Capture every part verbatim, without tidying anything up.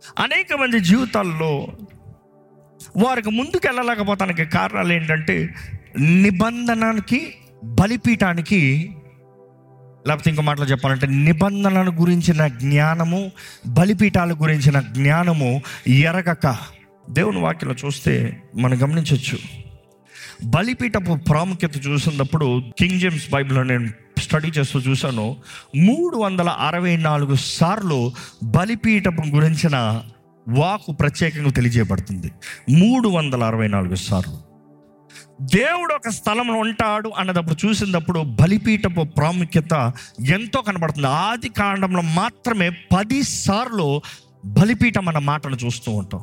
అనేక మంది జీవితాల్లో వారికి ముందుకు వెళ్ళలేకపోతానికి కారణాలు ఏంటంటే నిబంధనకి, బలిపీఠానికి, లేకపోతే ఇంకో మాటలో చెప్పాలంటే నిబంధనల గురించిన జ్ఞానము, బలిపీఠాల గురించిన జ్ఞానము ఎరగక. దేవుని వాక్యంలో చూస్తే మనం గమనించవచ్చు, బలిపీఠపు ప్రాముఖ్యత చూసినప్పుడు కింగ్ జేమ్స్ బైబిల్లో నేను స్టడీ చేస్తూ చూశాను, మూడు వందల అరవై నాలుగు సార్లు బలిపీఠపు గురించిన వాకు ప్రత్యేకంగా తెలియజేయబడుతుంది. మూడు వందల అరవై నాలుగు సార్లు దేవుడు ఒక స్థలంలో ఉంటాడు అన్నదప్పుడు చూసినప్పుడు బలిపీఠపు ప్రాముఖ్యత ఎంతో కనబడుతుంది. ఆది కాండంలో మాత్రమే పది సార్లు బలిపీఠం అన్న మాటను చూస్తూ ఉంటాం.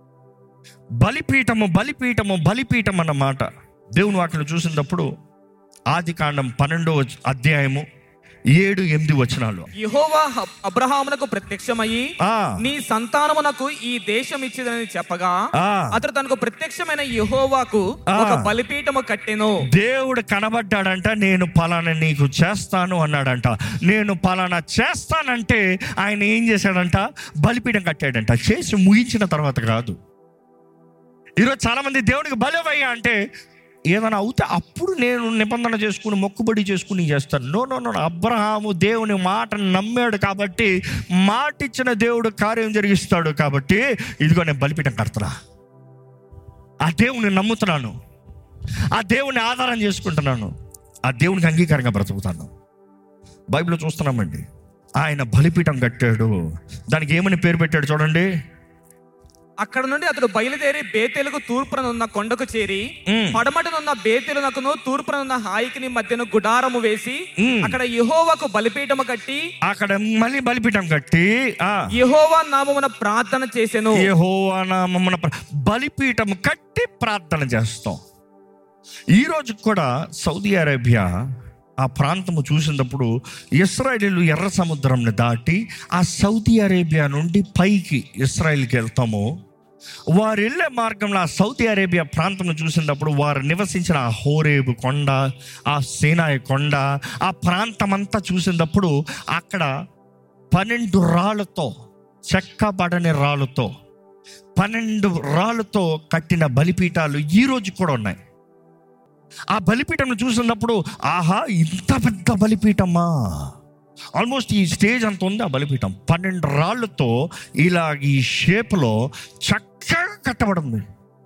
బలిపీఠము బలిపీఠము బలిపీఠం అన్న మాట దేవుని వాక్యం చూసినప్పుడు ఆది కాండం పన్నెండో అధ్యాయము ఏడు ఎనిమిది వచనాలు, యెహోవా అబ్రహామునకు ప్రత్యక్షమయ్యి నీ సంతానమునకు ఈ దేశం ఇచ్చిదని చెప్పగా అతడు తనకు ప్రత్యక్షమైన యెహోవాకు ఒక బలిపీఠము కట్టెను. దేవుడు కనబడ్డాడంట, నేను పలానా నీకు చేస్తాను అన్నాడంట. నేను పలానా చేస్తానంటే ఆయన ఏం చేశాడంట? బలిపీఠం కట్టాడంట. చేసి ముగించిన తర్వాత కాదు. ఈరోజు చాలా మంది దేవునికి బలివయ్యా అంటే ఏదైనా అవుతే అప్పుడు నేను నిబంధన చేసుకుని మొక్కుబడి చేసుకుని చేస్తాను. నో నో నో అబ్రహాము దేవుని మాటను నమ్మాడు కాబట్టి, మాట ఇచ్చిన దేవుడు కార్యం జరిగిస్తాడు కాబట్టి ఇదిగో నేను బలిపీఠం కడతాను, ఆ దేవుని నమ్ముతున్నాను, ఆ దేవుని ఆధారం చేసుకుంటున్నాను, ఆ దేవునికి అంగీకారంగా బ్రతుకుతాను. బైబిల్లో చూస్తున్నామండి, ఆయన బలిపీఠం కట్టాడు. దానికి ఏమని పేరు పెట్టాడు చూడండి. అక్కడ నుండి అతడు బయలుదేరి బేతేలుకు తూర్పుననున్న కొండకు చేరి పడమటనున్న బేతేలునకును తూర్పుననున్న హాయికిని మధ్యన గుడారము వేసి అక్కడ యెహోవాకు బలిపీఠము కట్టి అక్కడ మళ్ళీ బలిపీఠం కట్టి యెహోవా నామమున ప్రార్థన చేసెను. యెహోవా నామమున బలిపీఠం కట్టి ప్రార్థన చేస్తాం. ఈ రోజు కూడా సౌదీ అరేబియా ఆ ప్రాంతము చూసినప్పుడు ఇశ్రాయేలీలు ఎర్ర సముద్రంని దాటి ఆ సౌదీ అరేబియా నుండి పైకి ఇశ్రాయేల్కి వెళ్తాము. వారు వెళ్ళే మార్గంలో ఆ సౌదీ అరేబియా ప్రాంతం చూసినప్పుడు వారు నివసించిన ఆ హోరేబు కొండ, ఆ సీనాయి కొండ, ఆ ప్రాంతం అంతా చూసినప్పుడు అక్కడ పన్నెండు రాళ్ళతో, చెక్కబడని రాళ్ళతో, పన్నెండు రాళ్ళతో కట్టిన బలిపీఠాలు ఈ రోజు కూడా ఉన్నాయి. ఆ బలిపీఠం చూసినప్పుడు ఆహా, ఇంత పెద్ద బలిపీఠమా, ఆల్మోస్ట్ ఈ స్టేజ్ అంత ఉంది ఆ బలిపీఠం. పన్నెండు రాళ్ళతో ఇలా ఈ షేప్లో చక్కగా కట్టబడింది.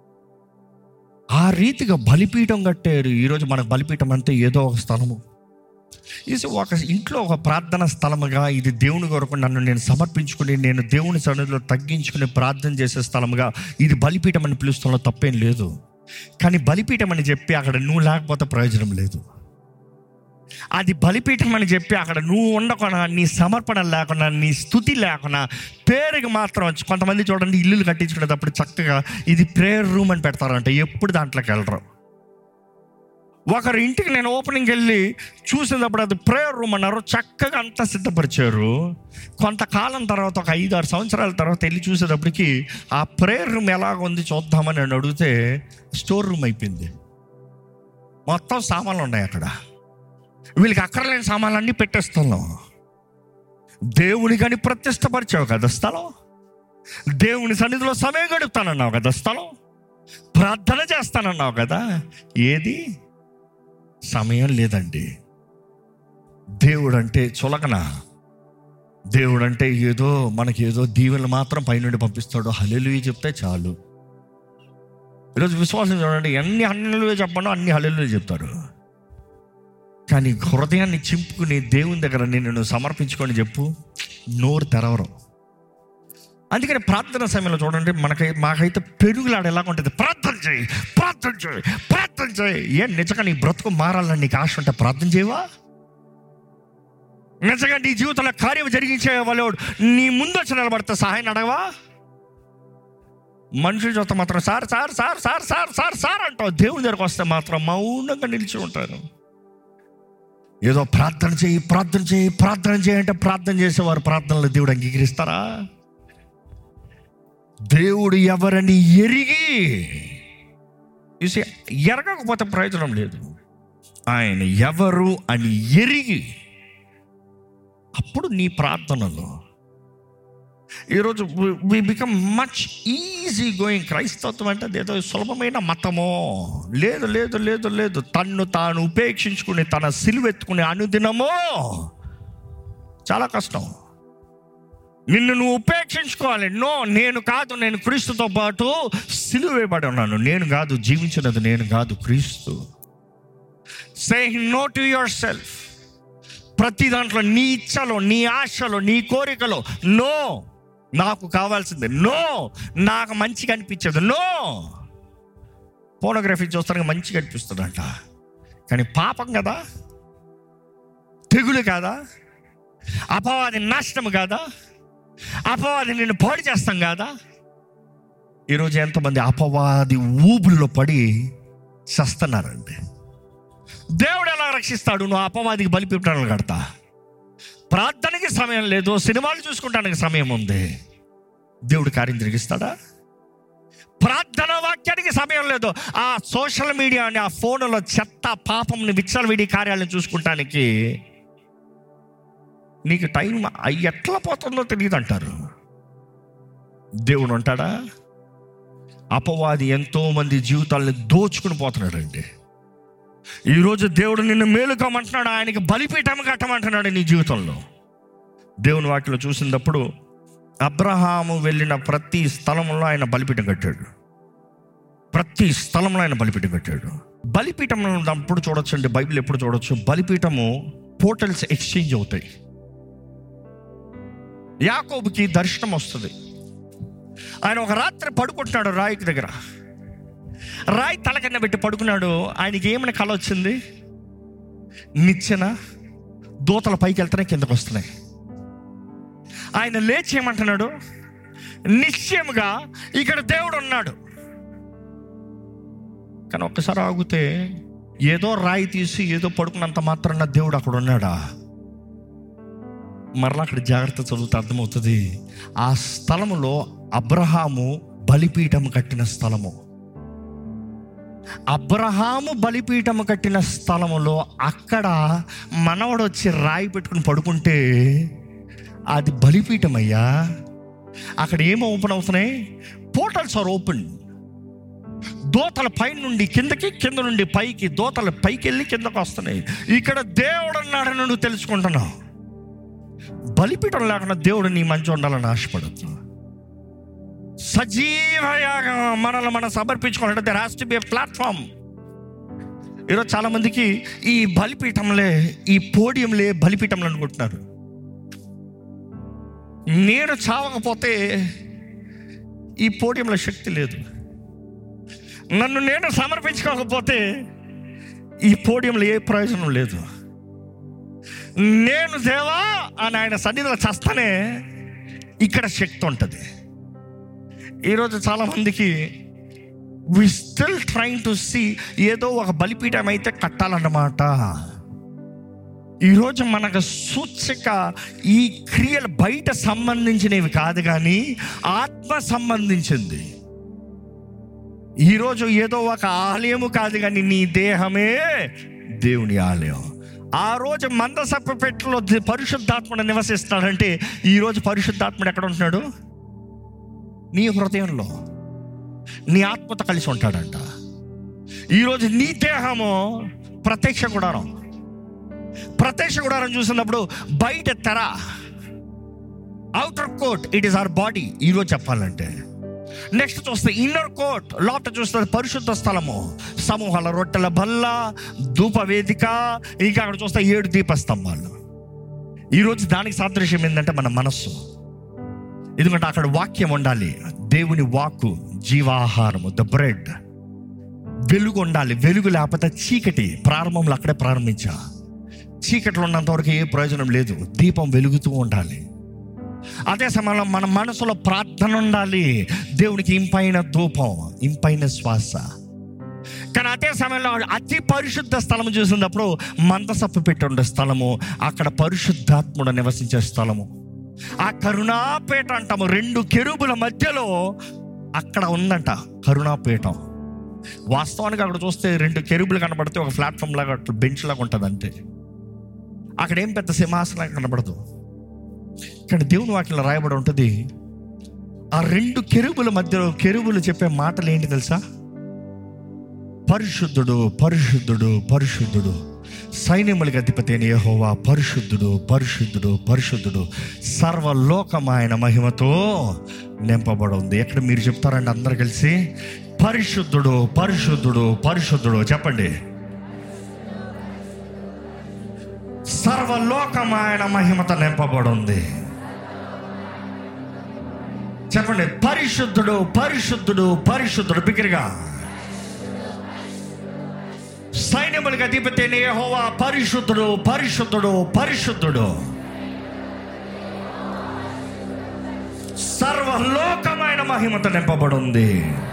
ఆ రీతిగా బలిపీఠం కట్టారు. ఈరోజు మనకు బలిపీఠం అంటే ఏదో ఒక స్థలము, ఇది ఒక ఇంట్లో ఒక ప్రార్థన స్థలముగా, ఇది దేవుని కొరకు నన్ను నేను సమర్పించుకుని నేను దేవుని సన్నిధిలో తగ్గించుకుని ప్రార్థన చేసే స్థలముగా ఇది బలిపీఠం అని పిలుస్తున్న తప్పేం లేదు. కానీ బలిపీఠం అని చెప్పి అక్కడ నువ్వు లేకపోతే ప్రయోజనం లేదు. అది బలిపీఠం అని చెప్పి అక్కడ నువ్వు ఉండకుండా, నీ సమర్పణ లేకుండా, నీ స్తుతి లేకుండా, పేరుకి మాత్రం వచ్చి కొంతమంది చూడండి ఇల్లులు కట్టించుకునేటప్పుడు చక్కగా ఇది ప్రేయర్ రూమ్ అని పెడతారంట, ఎప్పుడు దాంట్లోకి వెళ్ళరు. ఒకరి ఇంటికి నేను ఓపెనింగ్కి వెళ్ళి చూసినప్పుడు అది ప్రేయర్ రూమ్ అన్నారు, చక్కగా అంతా సిద్ధపరిచారు. కొంతకాలం తర్వాత ఒక ఐదు ఆరు సంవత్సరాల తర్వాత వెళ్ళి చూసేటప్పటికి ఆ ప్రేయర్ రూమ్ ఎలాగ ఉంది చూద్దామని నేను అడిగితే స్టోర్ రూమ్ అయిపోయింది. మొత్తం సామాన్లు ఉన్నాయి అక్కడ. వీళ్ళకి అక్కర్లేని సామాన్లన్నీ పెట్టేస్తున్నాం. దేవుని కానీ ప్రతిష్టపరిచావు కదా స్థలం, దేవుని సన్నిధిలో సమయం గడుపుతానన్నావు కదా స్థలం, ప్రార్థన చేస్తానన్నావు కదా, ఏది సమయం లేదండి. దేవుడు అంటే చులకన, దేవుడు అంటే ఏదో మనకి ఏదో దీవెనలు మాత్రం పైనుండి పంపిస్తాడు, హల్లెలూయా చెప్తే చాలు. ఈరోజు విశ్వాసం చూడండి, ఎన్ని హల్లెలూయా చెప్పండి అన్ని హల్లెలూయా చెప్తారు. కానీ హృదయాన్ని చింపుకుని దేవుని దగ్గర నేను సమర్పించుకొని చెప్పు, నోరు తెరవరు. అందుకని ప్రార్థన సమయంలో చూడండి, మనకై మాకైతే పెరుగులాడ ఎలా ఉంటుంది, ప్రార్థన చేయి ప్రార్థన చేయి ప్రార్థన చేయి. ఏ నిజంగా నీ బ్రతుకు మారాలని నీకు ఆశ ఉంటే ప్రార్థన చేయవా? నిజంగా నీ జీవితంలో కార్యం జరిగించే వాళ్ళు నీ ముందు వచ్చి నిలబడితే సహాయం అడగవా? మనుషుల చేత మాత్రం sir sir sir sir sir sir sir అంటావు, దేవుని దగ్గరకు వస్తే మాత్రం మౌనంగా నిలిచి ఉంటారు. ఏదో ప్రార్థన చేయి ప్రార్థన చేయి ప్రార్థన చేయంటే ప్రార్థన చేసేవారు ప్రార్థనలు దేవుడు అంగీకరిస్తారా? దేవుడు ఎవరని ఎరిగి, చూసి ఎరగకపోతే ప్రయోజనం లేదు. ఆయన ఎవరు అని ఎరిగి అప్పుడు నీ ప్రార్థనలో ఈరోజు we become much easy going. క్రైస్తవత్వం అంటే అదేదో సులభమైన మతమో, లేదు లేదు లేదు లేదు తన్ను తాను ఉపేక్షించుకుని తన సిలువెత్తుకునే అనుదినమో చాలా కష్టం. నిన్ను నువ్వు ఉపేక్షించుకోవాలి. నో, నేను కాదు, నేను క్రీస్తుతో పాటు సిలువ వేయబడి ఉన్నాను. నేను కాదు జీవించినది, నేను కాదు క్రీస్తు. Saying no to yourself. ప్రతి దాంట్లో నీ ఇచ్చలో, నీ ఆశలో, నీ కోరికలో నో. నాకు కావాల్సిందే నో. నాకు మంచిగా అనిపించదు నో. పోనోగ్రఫీ చూస్తానికి మంచిగా అనిపిస్తుందంట, కానీ పాపం కదా, తెగులు కాదా, అపవాది నాశనం కాదా, అపవాది నిన్ను పాడు చేస్తాం కాదా. ఈరోజు ఎంతమంది అపవాది ఊబుల్లో పడి చస్తున్నారండి. దేవుడు ఎలా రక్షిస్తాడు? నువ్వు అపవాదికి బలిపీఠాలు కడతా, ప్రార్థనకి సమయం లేదు, సినిమాలు చూసుకుంటానికి సమయం ఉంది, దేవుడు కార్యం జరిగిస్తాడా? ప్రార్థన వాక్యానికి సమయం లేదు, ఆ సోషల్ మీడియా అని ఆ ఫోన్లో చెత్త పాపంని విచ్చలవిడి కార్యాలను చూసుకుంటానికి నీకు టైం ఎట్లా పోతుందో తెలియదు అంటారు. దేవుడు ఉంటాడా? అపవాది ఎంతో మంది జీవితాలను దోచుకుని పోతున్నాడండి. ఈరోజు దేవుడు నిన్ను మేలుకోమంటున్నాడు, ఆయనకి బలిపీఠం కట్టమంటున్నాడు నీ జీవితంలో. దేవుని వాక్యలో చూసినప్పుడు అబ్రహాము వెళ్ళిన ప్రతి స్థలంలో ఆయన బలిపీఠం కట్టాడు. ప్రతి స్థలంలో ఆయన బలిపీఠం కట్టాడు. బలిపీఠం అప్పుడు చూడొచ్చండి, బైబిల్ ఎప్పుడు చూడొచ్చు, బలిపీఠము పోర్టల్స్ ఎక్స్చేంజ్ అవుతాయి. యాకోబుకి దర్శనం వస్తుంది. ఆయన ఒక రాత్రి పడుకుంటున్నాడు రాయికి దగ్గర, రాయి తల కింద పెట్టి పడుకున్నాడు. ఆయనకి ఏమైనా కళ వచ్చింది? నిచ్చెన దూతల పైకి వెళ్తానే కిందకు వస్తున్నాయి. ఆయన లేచి ఏమంటున్నాడు? నిశ్చయముగా ఇక్కడ దేవుడు ఉన్నాడు. కానీ ఒక్కసారి ఆగితే ఏదో రాయి తీసి ఏదో పడుకున్నంత మాత్రాన దేవుడు అక్కడ ఉన్నాడా? మరలా అక్కడ జాగ్రత్త చదువుతూ అర్థమవుతుంది, ఆ స్థలములో అబ్రహాము బలిపీఠము కట్టిన స్థలము. అబ్రహాము బలిపీఠము కట్టిన స్థలములో అక్కడ మనవడు వచ్చి రాయి పెట్టుకుని పడుకుంటే అది బలిపీఠం అయ్యా. అక్కడ ఏమో ఓపెన్ అవుతున్నాయి? Portals are open. దోతల పై నుండి కిందకి, కింద నుండి పైకి, దోతల పైకి వెళ్ళి కిందకు వస్తున్నాయి. ఇక్కడ దేవుడు ఉన్నాడని నువ్వు తెలుసుకుంటున్నావు. బలిపీఠం లేకుండా దేవుడు నీ మంచి ఉండాలని ఆశపడద్దు. సజీవయాగా మనల్ని మనం సమర్పించుకోవాలంటే there has to be a platform. ఈరోజు చాలా మందికి ఈ బలిపీఠంలే, ఈ పోడియంలే బలిపీఠంలు అనుకుంటున్నారు. నేను చావకపోతే ఈ పోడియంలో శక్తి లేదు. నన్ను నేను సమర్పించుకోకపోతే ఈ పోడియంలో ఏ ప్రయోజనం లేదు. నేను దేవా అని ఆయన సన్నిధిలో చేస్తానే ఇక్కడ శక్తి ఉంటుంది. ఈరోజు చాలామందికి we still trying to see ఏదో ఒక బలిపీఠం అయితే కట్టాలన్నమాట. ఈరోజు మనకు సూచక ఈ క్రియలు బయట సంబంధించినవి కాదు, కానీ ఆత్మ సంబంధించింది. ఈరోజు ఏదో ఒక ఆలయము కాదు, కానీ నీ దేహమే దేవుని ఆలయం. ఆ రోజు మందసపు పెట్టెలో పరిశుద్ధాత్ముడు నివసిస్తాడంటే ఈరోజు పరిశుద్ధాత్ముడు ఎక్కడ ఉంటున్నాడు? నీ హృదయంలో, నీ ఆత్మతో కలిసి ఉంటాడంట. ఈరోజు నీ దేహము ప్రత్యక్ష గుడారం. ప్రత్యక్ష గుడారం చూసినప్పుడు బయట తెర, outer court, it is our body ఈరోజు చెప్పాలంటే. నెక్స్ట్ చూస్తే ఇన్నర్ కోట్, లోపల చూస్తే పరిశుద్ధ స్థలము, సమూహాల రొట్టెల బల్ల, ధూప వేదిక, ఇంకా అక్కడ చూస్తే ఏడు దీపస్తంభాలు. ఈరోజు దానికి సాదృశ్యం ఏంటంటే మన మనస్సు. ఎందుకంటే అక్కడ వాక్యం ఉండాలి, దేవుని వాక్కు, జీవాహారము, ద బ్రెడ్. వెలుగు ఉండాలి, వెలుగు లేకపోతే చీకటి. ప్రారంభంలో అక్కడే ప్రారంభించా, చీకట్లో ఉన్నంత వరకు ఏ ప్రయోజనం లేదు. దీపం వెలుగుతూ ఉండాలి. అదే సమయంలో మన మనసులో ప్రార్థన ఉండాలి, దేవునికి ఇంపైన ధూపం, ఇంపైన శ్వాస. కానీ అదే సమయంలో అతి పరిశుద్ధ స్థలము చూసినప్పుడు మందసప్పు పెట్టి ఉండే స్థలము, అక్కడ పరిశుద్ధాత్ముడు నివసించే స్థలము. ఆ కరుణాపేట అంటాము, రెండు కెరూబుల మధ్యలో అక్కడ ఉందంట కరుణాపీఠం. వాస్తవానికి అక్కడ చూస్తే రెండు కెరూబులు కనబడితే ఒక ప్లాట్ఫామ్ లాగా బెంచ్ లాగా ఉంటుంది అంతే. అక్కడ ఏం పెద్ద సింహాసనం కనబడదు. కానీ దేవుని వాక్యంలో రాయబడి ఉంటుంది, ఆ రెండు కెరూబుల మధ్యలో కెరూబులు చెప్పే మాటలు ఏంటి తెలుసా? పరిశుద్ధుడు, పరిశుద్ధుడు, పరిశుద్ధుడు, సైన్యములకు అధిపతి అయిన యెహోవా పరిశుద్ధుడు, పరిశుద్ధుడు, పరిశుద్ధుడు, సర్వలోకం ఆయన మహిమతో నింపబడి ఉంది. ఎక్కడ మీరు చెప్తారండి అందరు కలిసి? పరిశుద్ధుడు, పరిశుద్ధుడు, పరిశుద్ధుడు చెప్పండి. సర్వలోకం ఆయన మహిమతో నింపబడి ఉంది చెప్పండి. పరిశుద్ధుడు, పరిశుద్ధుడు, పరిశుద్ధుడు బిగ్గరగా. సైన్యములకు అధిపతి అయిన యెహోవా పరిశుద్ధుడు, పరిశుద్ధుడు, పరిశుద్ధుడు, సర్వలోకమైన మహిమతో నింపబడి ఉంది.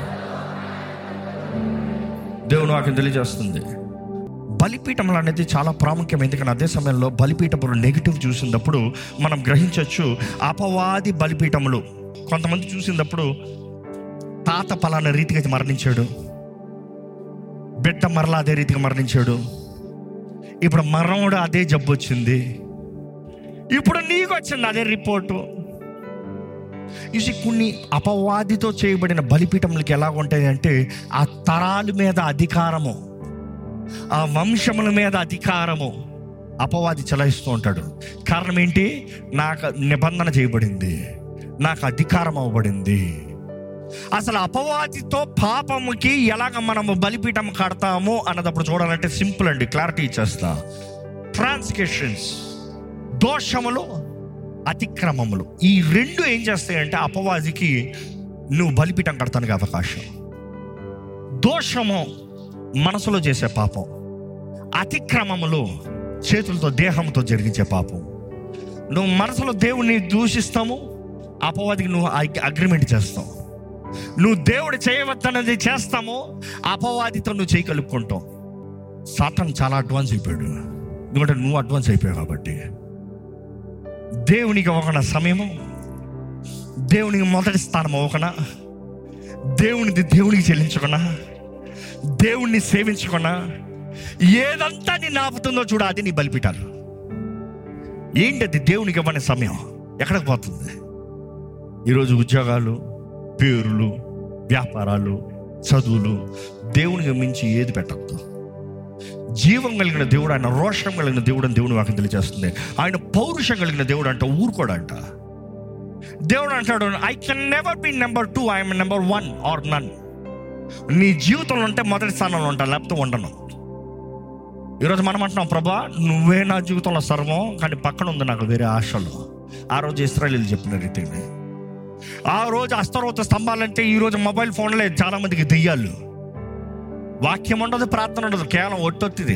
దేవుని వాక్యం తెలియజేస్తుంది. బలిపీఠములు అనేది చాలా ప్రాముఖ్యం. ఎందుకంటే అదే సమయంలో బలిపీఠములు నెగిటివ్ చూసినప్పుడు మనం గ్రహించవచ్చు. అపవాది బలిపీఠములు కొంతమంది చూసినప్పుడు తాత పలానా రీతిగా మరణించాడు, బిడ్డ మరలా అదే రీతిగా మరణించాడు, ఇప్పుడు మరణముడు అదే జబ్బు వచ్చింది, ఇప్పుడు నీకు వచ్చింది అదే రిపోర్టు. ఇది కొన్ని అపవాదితో చేయబడిన బలిపీఠములకి ఎలా ఉంటాయి అంటే, ఆ తరాల మీద అధికారము, ఆ వంశముల మీద అధికారము అపవాది చలాయిస్తూ ఉంటాడు. కారణం ఏంటి? నాకు నిబంధన చేయబడింది, నాకు అధికారం అవ్వబడింది. అసలు అపవాదితో పాపముకి ఎలాగ మనము బలిపీఠం కడతాము అన్నదప్పుడు చూడాలంటే సింపుల్ అండి, క్లారిటీ ఇచ్చేస్తా. ట్రాన్స్గ్రెషన్స్, దోషములు, అతిక్రమములు, ఈ రెండు ఏం చేస్తాయంటే అపవాదికి నువ్వు బలిపీఠం కడతానికి అవకాశం. దోషము మనసులో చేసే పాపం, అతిక్రమములు చేతులతో దేహంతో జరిగించే పాపం. నువ్వు మనసులో దేవుణ్ణి దూషిస్తాము, అపవాదికి నువ్వు అగ్రిమెంట్ చేస్తావు. నువ్వు దేవుడు చేయవద్దన్నది చేస్తాము, అపవాదితో నువ్వు చేయి కలుపుకుంటావు. సాతాను చాలా అడ్వాన్స్ అయిపోయాడు, ఎందుకంటే నువ్వు అడ్వాన్స్ అయిపోయావు కాబట్టి. దేవునికి ఒక సమయము, దేవునికి మొదటి స్థానం ఒకనా, దేవునిది దేవునికి చెల్లించుకున్నా, దేవుణ్ణి సేవించుకున్నా, ఏదంతా నీ ఆపుతుందో చూడ, అది నీ బలిపీఠాలు. ఏంటి అది? దేవునికి ఇవ్వని సమయం ఎక్కడికి పోతుంది? ఈరోజు ఉద్యోగాలు, పేరులు, వ్యాపారాలు, చదువులు, దేవునికి మించి ఏది పెట్టద్దు. జీవం కలిగిన దేవుడు ఆయన, రోషం కలిగిన దేవుడు అని దేవుని వాక్యం తెలియజేస్తుంది. ఆయన పౌరుషం కలిగిన దేవుడు అంట, ఊరుకోడంట. దేవుడు అంటాడు, I can never be number two, I'm number one or none. నీ జీవితంలో ఉంటే మొదటి స్థానంలో ఉంటా, లేకపోతే ఉండను. ఈరోజు మనం అంటున్నాం, ప్రభా నువ్వే నా జీవితంలో సర్వం, కానీ పక్కన ఉంది నాకు వేరే ఆశలు. ఆ రోజు ఇశ్రాయేలీయులు చెప్పిన రీతిని, ఆ రోజు అస్తరోత స్తంభాలంటే ఈరోజు మొబైల్ ఫోన్లే చాలా మందికి దెయ్యాలు. వాక్యం ఉండదు, ప్రార్థన ఉండదు, కేవలం ఒట్టొత్తిది.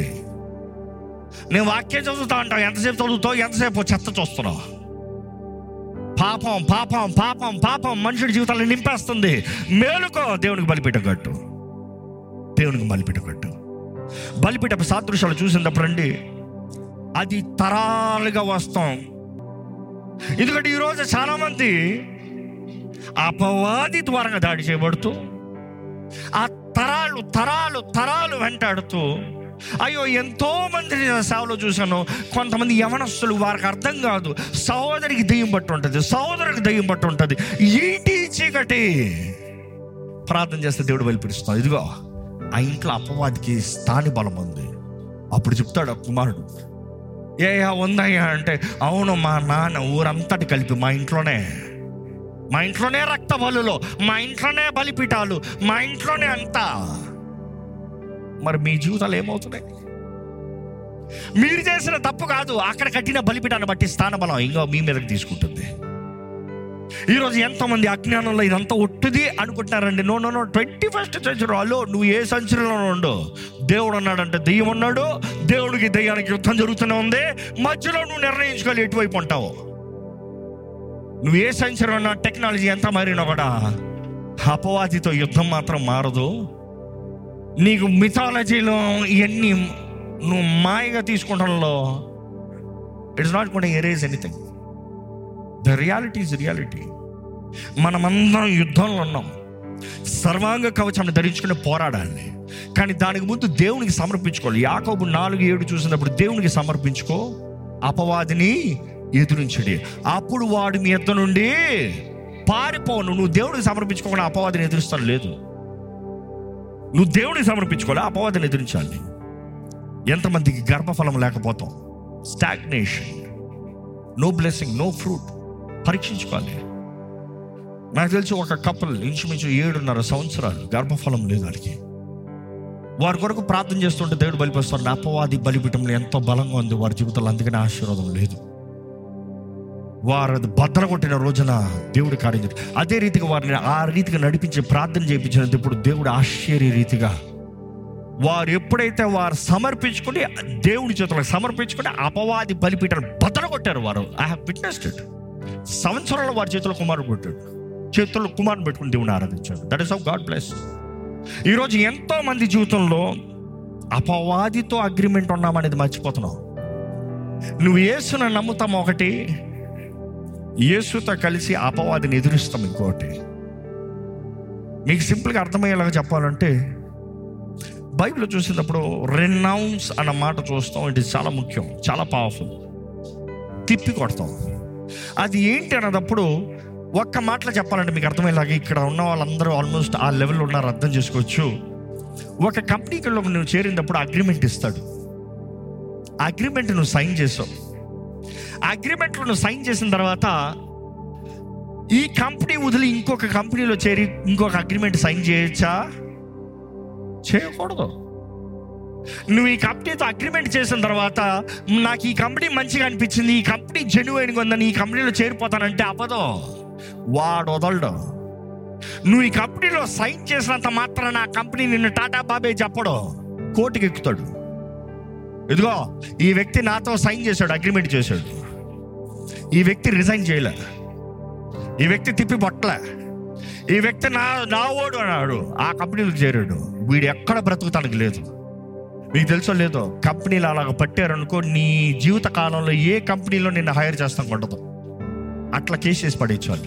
నేను వాక్యం చదువుతా అంటావు, ఎంతసేపు చదువుతావు, ఎంతసేపు చెత్త చూస్తున్నావు. పాపం పాపం పాపం పాపం మనుషుడి జీవితాలను నింపేస్తుంది. మేలుకో, దేవునికి బలిపీఠం కట్టు, దేవునికి బలిపీఠం కట్టు. బలిపీఠ సాదృశ్యాలు చూసినప్పుడు అండి, అది తరాలుగా వస్తాం. ఎందుకంటే ఈరోజు చాలా మంది అపవాది ద్వారా దాడి చేయబడుతూ, ఆ తరాలు తరాలు తరాలు వెంటాడుతూ, అయ్యో ఎంతో మంది సేవలో చూశాను, కొంతమంది యవనస్తులు, వారికి అర్థం కాదు, సహోదరికి దెయ్యం పట్టు ఉంటుంది, సహోదరికి దెయ్యం పట్టు ఉంటుంది. ఏంటి చీకటి? ప్రార్థన చేస్తే దేవుడు బలిపిస్తున్నాడు. ఇదిగో ఆ ఇంట్లో అపవాదికి స్థాని బలం ఉంది. అప్పుడు చెప్తాడు ఆ కుమారుడు, ఏ ఉందయ్యా అంటే, అవును మా నాన్న ఊరంతటి కలిపి మా ఇంట్లోనే మా ఇంట్లోనే రక్త బలులు, మా ఇంట్లోనే బలిపీఠాలు, మా ఇంట్లోనే అంతా. మరి మీ జీవితాలు ఏమవుతున్నాయి? మీరు చేసిన తప్పు కాదు, అక్కడ కట్టిన బలిపీఠాన్ని బట్టి స్థానబలం ఇంకా మీ మీదకి తీసుకుంటుంది. ఈరోజు ఎంతోమంది అజ్ఞానంలో ఇదంతా ఒట్టిది అనుకుంటున్నారండి. No no no twenty first సెంచరీలో నువ్వు ఏ సెంచరీలో ఉండో, దేవుడు ఉన్నాడంటే దెయ్యం ఉన్నాడు, దేవుడికి దెయ్యానికి యుద్ధం జరుగుతూనే ఉంది. మధ్యలో నువ్వు నిర్ణయించుకోవాలి ఎటువైపు ఉంటావు. నువ్వు ఏ సెంచరీ ఉన్నా, టెక్నాలజీ ఎంత మారినా కూడా అపవాదితో యుద్ధం మాత్రం మారదు. నీకు మిథాలజీలో ఇవన్నీ నువ్వు మాయగా తీసుకుంటంలో it's not going to erase anything. The reality is reality. మనమందరం యుద్ధంలో ఉన్నాం. సర్వాంగ కవచాన్ని ధరించుకుని పోరాడాలి, కానీ దానికి ముందు దేవునికి సమర్పించుకోవాలి. యాకోబు నాలుగు ఏడు చూసినప్పుడు దేవునికి సమర్పించుకో, అపవాదిని ఎదురించడి, అప్పుడు వాడు మీ యొద్ద నుండి పారిపోను. నువ్వు దేవుడికి సమర్పించుకోకుండా అపవాదిని ఎదురుస్తాను లేదు. నువ్వు దేవుడికి సమర్పించుకోవాలి, అపవాదిని ఎదిరించాలి. ఎంతమందికి గర్భఫలం లేకపోతాం, stagnation, no blessing, no fruit. పరీక్షించుకోవాలి. నాకు తెలిసి ఒక కపుల్ ఇంచుమించు ఏడున్నర సంవత్సరాలు గర్భఫలం లేదు వారికి. వారి కొరకు ప్రార్థన చేస్తుంటే దేవుడు బలిపిస్తాడు. అపవాది బలిపీఠంలో ఎంతో బలంగా ఉంది వారి జీవితంలో, అందుకని ఆశీర్వాదం లేదు. వారు అది బద్దలు కొట్టిన రోజున దేవుడు కార్యం చేశాడు. అదే రీతిగా వారిని ఆ రీతిగా నడిపించి ప్రార్థన చేయించినందుకు ఇప్పుడు దేవుడు ఆశ్చర్య రీతిగా వారు ఎప్పుడైతే వారు సమర్పించుకుని దేవుడి చేతులకు సమర్పించుకుని అపవాది బలిపీఠాన్ని బద్దలు కొట్టారు. వారు ఐ హావ్ విట్నెస్డ్ ఇట్. సంవత్సరాలు వారి చేతుల్లో కుమారుడు పెట్టాడు, చేతుల్లో కుమారుని పెట్టుకుని దేవుని ఆరాధించాడు. That is how God bless. ఈరోజు ఎంతో మంది జీవితంలో అపవాదితో అగ్రిమెంట్ ఉన్నామనేది మర్చిపోతున్నావు. నువ్వు యేసును నమ్ముతాము ఒకటి, యేసుతో కలిసి అపవాదిని ఎదురిస్తాం ఇంకోటి. మీకు సింపుల్గా అర్థమయ్యేలాగా చెప్పాలంటే, బైబిల్ చూసినప్పుడు రెనౌన్స్ అన్న మాట చూస్తాం. ఇది చాలా ముఖ్యం, చాలా పవర్ఫుల్. తిప్పి కొడతాం. అది ఏంటి అన్నదప్పుడు ఒక్క మాటలో చెప్పాలంటే మీకు అర్థమయ్యేలాగా, ఇక్కడ ఉన్న వాళ్ళందరూ ఆల్మోస్ట్ ఆ లెవెల్లో ఉన్నారు, అర్థం చేసుకోవచ్చు. ఒక కంపెనీకి నువ్వు చేరినప్పుడు అగ్రిమెంట్ ఇస్తాడు. అగ్రిమెంట్ నువ్వు సైన్ చేసావు. అగ్రిమెంట్లో నువ్వు సైన్ చేసిన తర్వాత ఈ కంపెనీ వదిలి ఇంకొక కంపెనీలో చేరి ఇంకొక అగ్రిమెంట్ సైన్ చేయొచ్చా? చేయకూడదు. నువ్వు ఈ కంపెనీతో అగ్రిమెంట్ చేసిన తర్వాత నాకు ఈ కంపెనీ మంచిగా అనిపించింది, ఈ కంపెనీ జెన్యూన్గా ఉందని ఈ కంపెనీలో చేరిపోతానంటే అవ్వదు. వాడు వదలడు. నువ్వు ఈ కంపెనీలో సైన్ చేసినంత మాత్రాన ఆ కంపెనీ నిన్ను టాటా బాబే చెప్పడు, కోర్టుకి ఎక్కుతాడు. ఇదిగో ఈ వ్యక్తి నాతో సైన్ చేశాడు, అగ్రిమెంట్ చేశాడు, ఈ వ్యక్తి రిజైన్ చేయలే, ఈ వ్యక్తి తిప్పి బొట్టలే, ఈ వ్యక్తి నా నా ఓడు అన్నాడు, ఆ కంపెనీలో చేరాడు, వీడు ఎక్కడ బ్రతుకుతానికి లేదు. మీకు తెలుసో లేదో, కంపెనీలు అలాగ పట్టారనుకో, నీ జీవిత కాలంలో ఏ కంపెనీలో నిన్ను హైర్ చేస్తాం ఉండదు. అట్లా కేసు చేసి పడేయచ్చు.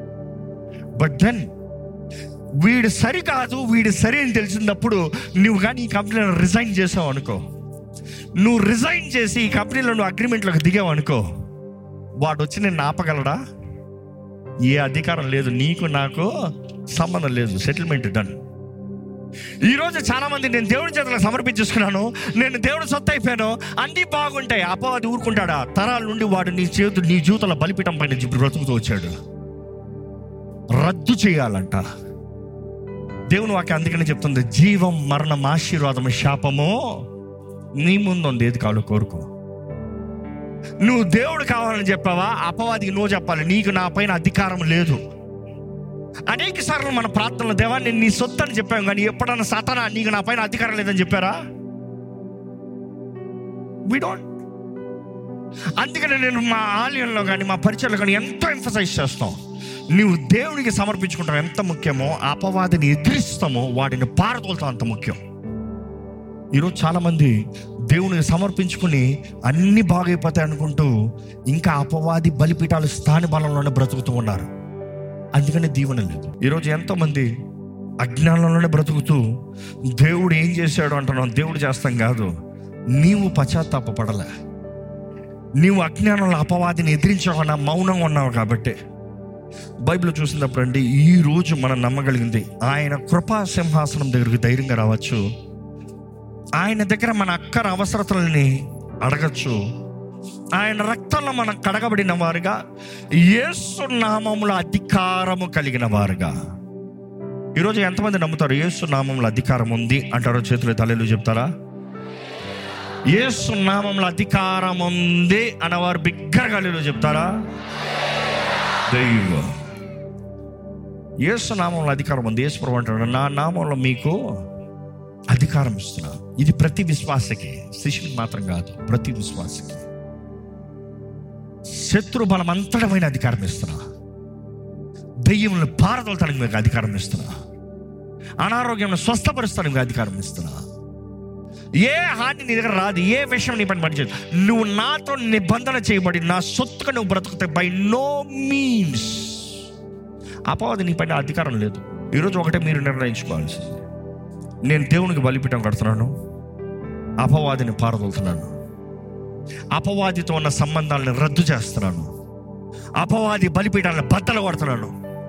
బట్ దెన్ వీడు సరికాదు, వీడు సరి అని తెలిసినప్పుడు నువ్వు కానీ ఈ కంపెనీలో రిజైన్ చేసావు అనుకో, నువ్వు రిజైన్ చేసి ఈ కంపెనీలో నువ్వు అగ్రిమెంట్లోకి దిగావు అనుకో, వాడు వచ్చి నేను ఆపగలడా? ఏ అధికారం లేదు, నీకు నాకు సంబంధం లేదు. Settlement done. ఈరోజు చాలా మంది నేను దేవుడి చేతులకు సమర్పించేసుకున్నాను, నేను దేవుడి సొత్తు అయిపోయాను, అన్నీ బాగుంటాయి. అపవాది ఊరుకుంటాడా? తరాల నుండి వాడు నీ చేతు నీ జీవితంలో బలిపీఠం పైన బ్రతుకుతూ వచ్చాడు. రద్దు చేయాలంట దేవుని వాక్యం. అందుకనే చెప్తుంది, జీవం మరణం ఆశీర్వాదం శాపము నీ ముందు ఉంది, ఏది కావాలో కోరుకో. నువ్వు దేవుడు కావాలని చెప్పావా? అపవాదికి నువ్వు చెప్పాలి, నీకు నా పైన అధికారం లేదు. అనేక సార్లు మన ప్రార్థనలో, దేవా నేను నీ సొత్తు అని చెప్పాను, కానీ ఎప్పుడన్నా సాతానా నీకు నా పైన అధికారం లేదని చెప్పారా? We don't. అందుకని నేను మా ఆలయంలో కానీ మా పరిచయంలో కానీ ఎంతో ఎంఫసైజ్ చేస్తాం, నువ్వు దేవునికి సమర్పించుకుంటావు ఎంత ముఖ్యమో, అపవాదిని ఎదిరిస్తామో వాడిని పారదోలుతాం అంత ముఖ్యం. ఈరోజు చాలామంది దేవునికి సమర్పించుకుని అన్ని బాగైపోతాయి అనుకుంటూ ఇంకా అపవాది బలిపీఠాలు స్థాన బలంలోనే బ్రతుకుతూ ఉన్నారు. అందుకని దీవెన లేదు. ఈరోజు ఎంతోమంది అజ్ఞానంలోనే బ్రతుకుతూ దేవుడు ఏం చేశాడు అంటున్నావు. దేవుడు చేస్తాం కాదు, నీవు పశ్చాత్తాపపడలే, నీవు అజ్ఞానంలో అపవాదిని ఎదిరించకుండా మౌనంగా ఉన్నావు. కాబట్టి బైబిల్ చూసినప్పుడు అండి, ఈరోజు మనం నమ్మగలిగింది, ఆయన కృపా సింహాసనం దగ్గరికి ధైర్యంగా రావచ్చు, ఆయన దగ్గర మన అక్కర అవసరతలని అడగచ్చు, ఆయన రక్తంలో మనం కడగబడిన వారుగా, యేసు నామములో అధికారము కలిగిన వారుగా. ఈరోజు ఎంతమంది నమ్ముతారు యేసు నామములో అధికారం ఉంది అంటారో? చేతులు తల్లిలు చెప్తారా? యేసు నామములో అధికారం ఉంది అన్నవారు బిగ్గరగా హల్లెలూయా చెప్తారా? దైవం యేసు నామంలో అధికారం ఉంది. యేసు ప్రభువు అంటాడు, నా నామంలో మీకు అధికారం ఇస్తున్నా. ఇది ప్రతి విశ్వాసకి, శిష్యునికి మాత్రం కాదు, ప్రతి విశ్వాసకి. శత్రు బలం అంతటమైన అధికారం ఇస్తున్నా, దెయ్యములను పారదోలటానికి మీకు అధికారం ఇస్తున్నా, అనారోగ్యంలో స్వస్థపరుస్తానికి మీకు అధికారం ఇస్తున్నా. ఏ హాని నీ దగ్గర రాదు, ఏ విషయం నీ పని పనిచేయదు. నువ్వు నాతో నిబంధన చేయబడి నా సొత్తుగా నువ్వు బ్రతుకుతాయి. బై నో మీన్స్ అపవాది నీ పైన అధికారం లేదు. ఈరోజు ఒకటే మీరు నిర్ణయించుకోవాల్సింది, నేను దేవునికి బలిపీఠం కడుతున్నాను, అపవాదిని పారదోలుతున్నాను, అపవాదితో ఉన్న సంబంధాలను రద్దు చేస్తున్నాను, అపవాది బలిపీఠాలను బద్దలు కొడుతున్నాను.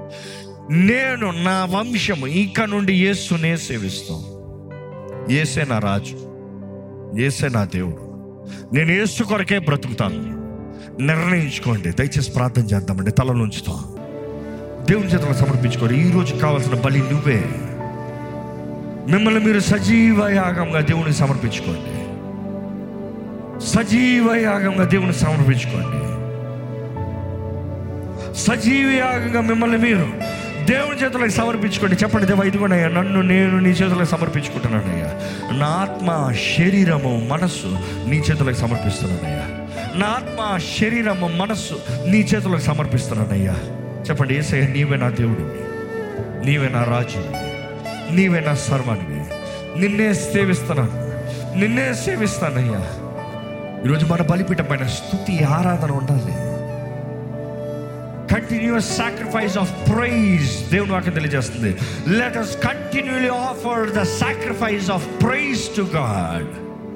నేను నా వంశము ఇక నుండి యేసునే సేవిస్తాం. యేసే నా రాజు, యేసే నా దేవుడు, నేను యేసు కొరకే బ్రతుకుతాను. నిర్ణయించుకోండి. దయచేసి ప్రార్థన చేద్దామండి. తలలో ఉంచుతాం, దేవుని చేతులకు సమర్పించుకోండి. ఈరోజు కావాల్సిన బలి నువ్వే. మిమ్మల్ని మీరు సజీవ యాగంగా దేవునికి సమర్పించుకోండి. సజీవ యాగంగా దేవునికి సమర్పించుకోండి. సజీవ యాగంగా మిమ్మల్ని మీరు దేవుని చేతులకు సమర్పించుకోండి. చెప్పండి, దేవా ఇదిగోనయ్యా నన్ను నేను నీ చేతులకు సమర్పించుకుంటున్నానయ్యా. నా ఆత్మ, శరీరము, మనస్సు నీ చేతులకు సమర్పిస్తున్నానయ్యా. నా ఆత్మ, శరీరము, మనస్సు నీ చేతులకు సమర్పిస్తున్నానయ్యా. చెప్పండి, యేసయ్య నీవే నా దేవుడివి, నీవే నా రాజు, నీవే నా సర్వానివి. నిన్నే సేవిస్తున్నాను, నిన్నే సేవిస్తానయ్యా. ఈరోజు మన బలిపీఠం పైన స్తుతి, ఆరాధన ఉండాలి. Continuous sacrifice of praise. దేవుని వాక్యం తెలియజేస్తుంది, let us continually offer the sacrifice of praise to God.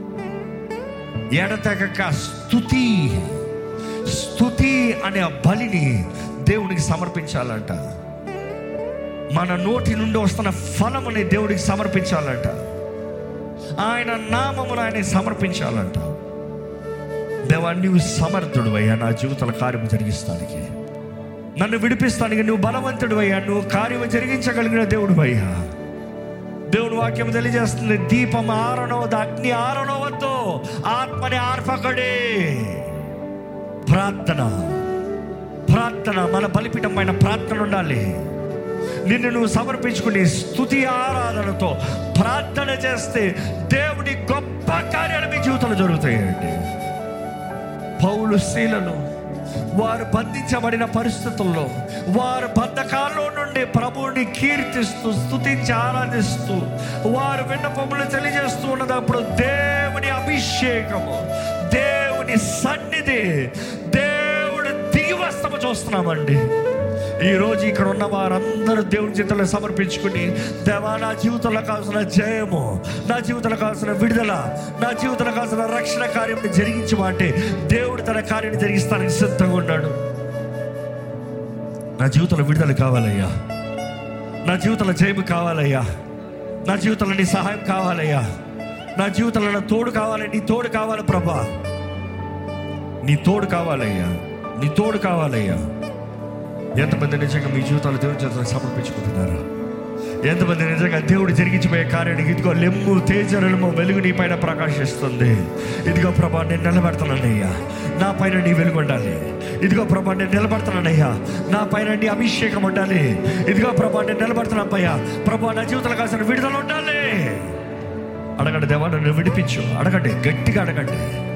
ఎడతెగక స్తుతి, స్తుతి అనే బలిని దేవునికి సమర్పించాలంట. మన నోటి నుండి వస్తున్న ఫలముని దేవుడికి సమర్పించాలంట. ఆయన నామమును ఆయన సమర్పించాలంట. దేవా నీవు సమర్థుడు అయ్యా, నా జీవితంలో కార్యము జరిగిస్తానికి, నన్ను విడిపిస్తానికి నువ్వు బలవంతుడు అయ్యా, నువ్వు కార్యము జరిగించగలిగిన దేవుడు అయ్యా. దేవుని వాక్యం తెలియజేస్తుంది, దీపం ఆరనవద్దు, అగ్ని ఆరనవద్దు, ఆత్మని ఆర్పకడే. ప్రార్థన, ప్రార్థన, మన బలిపీఠం పైన ప్రార్థన ఉండాలి. నిన్ను నువ్వు సమర్పించుకుని స్తుతి ఆరాధనతో ప్రార్థన చేస్తే దేవుని గొప్ప కార్యాలు మీ జీవితంలో జరుగుతాయండి. పౌలు, శీలను వారు బంధించబడిన పరిస్థితుల్లో, వారు బంధకాల్లో నుండి ప్రభువుని కీర్తిస్తూ, స్తుతించి ఆరాధిస్తూ, వారు విన్నపములు తెలియజేస్తూ ఉన్నప్పుడు దేవుని అభిషేకము, దేవుని సన్నిధి, దేవుడు దిగివస్తము చూస్తున్నామండి. ఈరోజు ఇక్కడ ఉన్న వారందరూ దేవుని చేతుల్లో సమర్పించుకుని, దేవా నా జీవితంలో కావాల్సిన జయము, నా జీవితంలో కావాల్సిన విడుదల, నా జీవితంలో కావాల్సిన రక్షణ కార్యం జరిగించమంటే దేవుడు తన కార్యాన్ని జరిగిస్తానికి సిద్ధంగా ఉన్నాడు. నా జీవితంలో విడుదల కావాలయ్యా, నా జీవితంలో జయము కావాలయ్యా, నా జీవితంలో నీ సహాయం కావాలయ్యా, నా జీవితంలో నా తోడు కావాలి, నీ తోడు కావాలి ప్రభా, నీ తోడు కావాలయ్యా, నీ తోడు కావాలయ్యా. ఎంతమంది నిజంగా మీ జీవితాలు దేవుని చేతులకు సమర్పించుకుంటున్నారా? ఎంతమంది నిజంగా దేవుడు జరిగించిపోయే కార్యానికి, ఇదిగో లెమ్ము తేజరము వెలుగు నీ పైన ప్రకాశిస్తుంది, ఇదిగో ప్రభా నేను నిలబెడతానయ్యా, నా పైన నీ వెలుగు ఉండాలి, ఇదిగో ప్రభా నేను నిలబడతానయ్యా, నా పైన నీ అభిషేకం ఉండాలి, ఇదిగో ప్రభా నేను నిలబడుతున్నాయ్యా, ప్రభా నా జీవితంలో కాసిన విడుదల ఉండాలి. అడగండి, దేవా నన్ను విడిపించు. అడగండి, గట్టిగా అడగండి.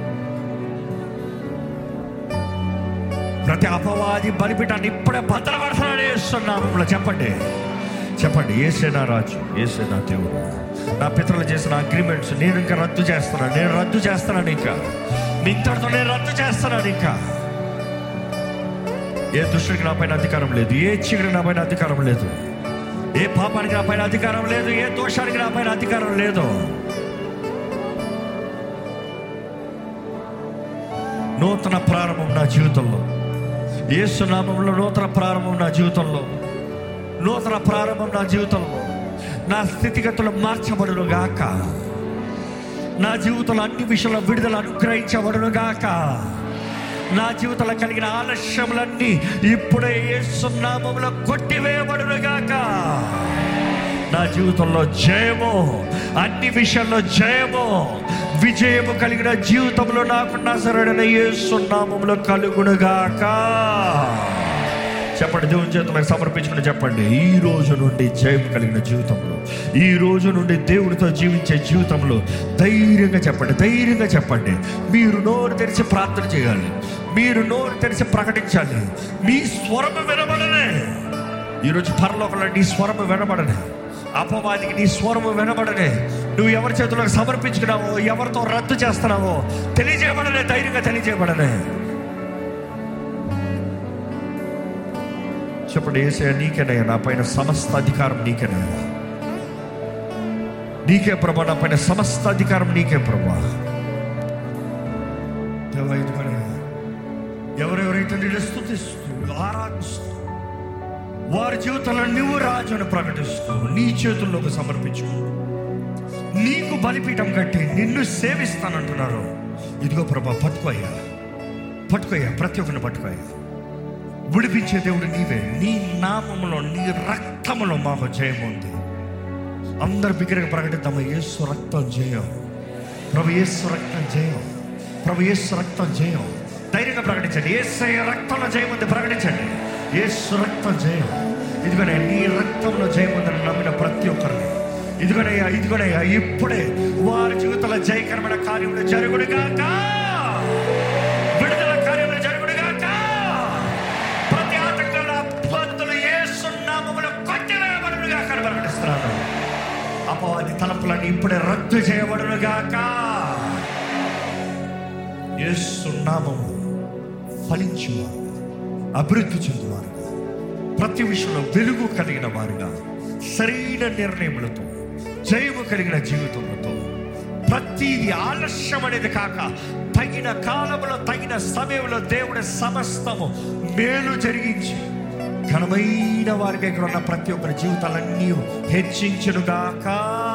ప్రతి అపవాది బలిపీఠాన్ని ఇప్పుడే భద్రపడతానని యేసునామములో చెప్పండి, చెప్పండి. యేసే నా రాజు, యేసే నా దేవుడు. నా పితరులు చేసిన అగ్రిమెంట్స్ నేను ఇంకా రద్దు చేస్తున్నాను, నేను రద్దు చేస్తున్నాను, ఇంకా ఇంతటితో నేను రద్దు చేస్తున్నాను. ఇంకా ఏ దుష్టుడికి నా పైన అధికారం లేదు, ఏ చీకటికి నా పైన అధికారం లేదు, ఏ పాపానికి నా పైన అధికారం లేదు, ఏ దోషానికి నా పైన అధికారం లేదు. నూతన ప్రారంభం నా జీవితంలో, యేసు నామములో నూతన ప్రారంభం నా జీవితంలో, నూతన ప్రారంభం నా జీవితంలో. నా స్థితిగతులు మార్చబడును గాక, నా జీవితంలో అన్ని విషయంలో విడుదల అనుగ్రహించబడును గాక, నా జీవితంలో కలిగిన ఆలస్యములన్నీ ఇప్పుడే యేసు నామములో కొట్టివేయబడును గాక. నా జీవితంలో జయము, అన్ని విషయాల్లో జయము, విజయము కలిగిన జీవితంలో నాకు నజరేయుడైన యేసు నామములో కలుగునుగాక. చెప్పండి, దేవుని చేతులకు సమర్పించుకుని చెప్పండి, ఈ రోజు నుండి జయం కలిగిన జీవితంలో, ఈ రోజు నుండి దేవుడితో జీవించే జీవితంలో ధైర్యంగా చెప్పండి, ధైర్యంగా చెప్పండి. మీరు నోరు తెరిచి ప్రార్థన చేయాలి, మీరు నోరు తెరిచి ప్రకటించాలి. మీ స్వరము వినబడనే. ఈరోజు పరలోకంలో నీ స్వరము వినబడనే, అపవాదికి నీ స్వరము వినబడనే. నువ్వు ఎవరి చేతులకు సమర్పించుకున్నావో, ఎవరితో రద్దు చేస్తున్నావో తెలియజేయబడనే, ధైర్యంగా తెలియజేయబడనే. చెప్పండి, యేసయ్యా నీకేనయ్యా నా పైన సమస్త అధికారం, నీకేనయ్యా, నీకే ప్రభా, నా పైన సమస్త అధికారం నీకే ప్రభా. ఎవరెవరైతే నేను స్తుతిస్తూ ఆరాధిస్తూ వారి జీవితంలో నువ్వు రాజును ప్రకటిస్తూ నీ చేతుల్లోకి సమర్పించుకో. నీకు బలిపీఠం కట్టి నిన్ను సేవిస్తానంటున్నారు. ఇదిగో ప్రభా, పట్టుకోయ్యా, పట్టుకోయ్యా, ప్రతి ఒక్కరిని పట్టుకోయ్యా. విడిపించే దేవుడు నీవే. నీ నామములో, నీ రక్తములో మాకు జయం ఉంది. అందరు బిగ్గరగా ప్రకటిద్దామా, యేసు రక్తం జయం, ప్రభు యేసు రక్తం జయం, ప్రభు యేసు రక్తం జయం. ధైర్యంగా ప్రకటించండి. యేసయ్య రక్తంలో జయం ఉంది, ప్రకటించండి. యేసు రక్తం జయం. ఇదిగోనే నీ రక్తంలో జయం ఉందని నమ్మిన ప్రతి ఒక్కరిని ఇదిగోనయ్యా, ఇదిగోనయ్యా, ఇప్పుడే వారి జీవితంలో జయకరమైన కార్యములు జరుగుడుగాక, విడుదల కార్యములు జరుగుడుగాక. ప్రతి ఆటంకాల అపవాదులు యేసు నామములో కొట్టివేయబడునుగాక అని ప్రకటిస్తున్నాను. అపవాది తలంపులన్నీ ఇప్పుడే రద్దు చేయబడునుగాక. యేసు నామము ఫలించువారు, అభివృద్ధి చెందువారుగా, ప్రతి విషయంలో వెలుగు కలిగిన వారుగా, సరైన నిర్ణయములతో, జయము కలిగిన జీవితములతో, ప్రతిది ఆలస్యం అనేది కాక తగిన కాలంలో, తగిన సమయంలో దేవుడి సమస్తము మేలు జరిగించి ఘనమైన వారికి ఇక్కడ ఉన్న ప్రతి ఒక్కరి జీవితాలన్నీ హెచ్చించునుగాక.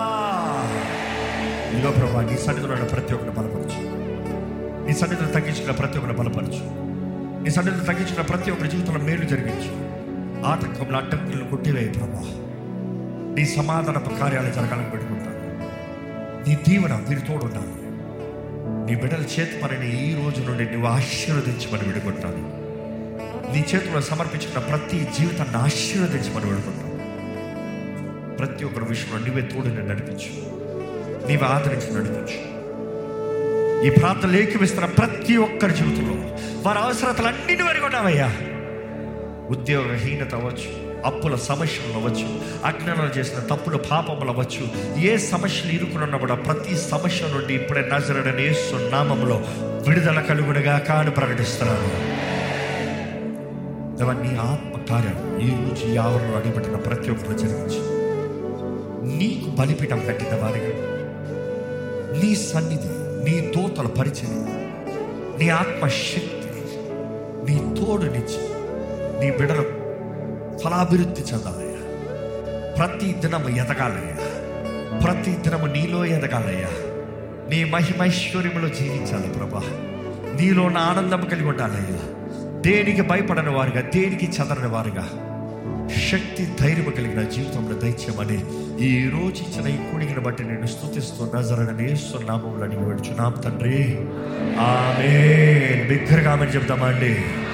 ఇదిగో ప్రభా, నీ సన్నిధిలో ఉన్న ప్రతి ఒక్కరిని బలపరచు. నీ సన్నిధిలో తగ్గించిన ప్రతి ఒక్కరిని బలపరచు. నీ సన్నిధిలో తగ్గించిన ప్రతి ఒక్కరి జీవితంలో మేలు జరిగించు. ఆటంకంలో అడ్డంకులను కొట్టివేయి ప్రభా. నీ సమాధానపు కార్యాలు జరగాలని పెట్టుకుంటాను. నీ దీవెన మీరు తోడున్నాను. నీ బిడ్డల చేతి పనిని ఈ రోజు నుండి నువ్వు ఆశీర్వదించమని విడుకుంటాను. నీ చేతుల్లో సమర్పించిన ప్రతి జీవితాన్ని ఆశీర్వదించమని విడుకుంటాను. ప్రతి ఒక్కరి విషయంలో నువ్వే తోడుని నడిపించు, నీవు ఆదరించి నడిపించు. ఈ ప్రాంతంలో ఏకీవిస్తున్న ప్రతి ఒక్కరి జీవితంలో వారి అవసరతలన్నీ వరకు ఉన్నావయ్యా. ఉద్యోగహీనత అవ్వచ్చు, అప్పుల సమస్యలు అవ్వచ్చు, అజ్ఞానాలు చేసిన తప్పుల పాపములు అవ్వచ్చు, ఏ సమస్యలు ఇరుకున్నా కూడా ప్రతి సమస్య నుండి ఇప్పుడే నజరేయుడైన యేసు నామములో విడుదల కలుగునుగా కాని ప్రకటిస్తున్నాను. నీ ఆత్మ కార్యం ఈ రోజు ఈ ఆవరణలో అడిగిపెట్టిన ప్రతి ఒక్కరు జరిగించి నీకు బలిపీఠం కట్టిన వారిగా నీ సన్నిధి, నీ దూతల పరిచయం, నీ ఆత్మశక్తి, నీ తోడునిచ్చి నీ బిడ్డలు ఫలాభివృద్ధి చెందాలయ్యా. ప్రతి దినము ఎదగాలయ్యా, ప్రతి దినము నీలో ఎదగాలయ్యా. నీ మహిమైశ్వర్యములో జీవించాలి ప్రభా. నీలో నా ఆనందం కలిగి ఉండాలయ్యా. దేనికి భయపడని వారుగా, దేనికి చెదరని వారుగా శక్తి, ధైర్యం కలిగిన జీవితంలో దయచేయమని ఈ రోజు ఇచ్చిన ఈ కూడికను బట్టి నేను స్తుతిస్తూ నజరేయుడైన యేసు నామములో అడిగి వేడుచున్నాము తండ్రి, ఆమేన్. బిగ్గరగా ఆమేన్ చెప్తామా అండి?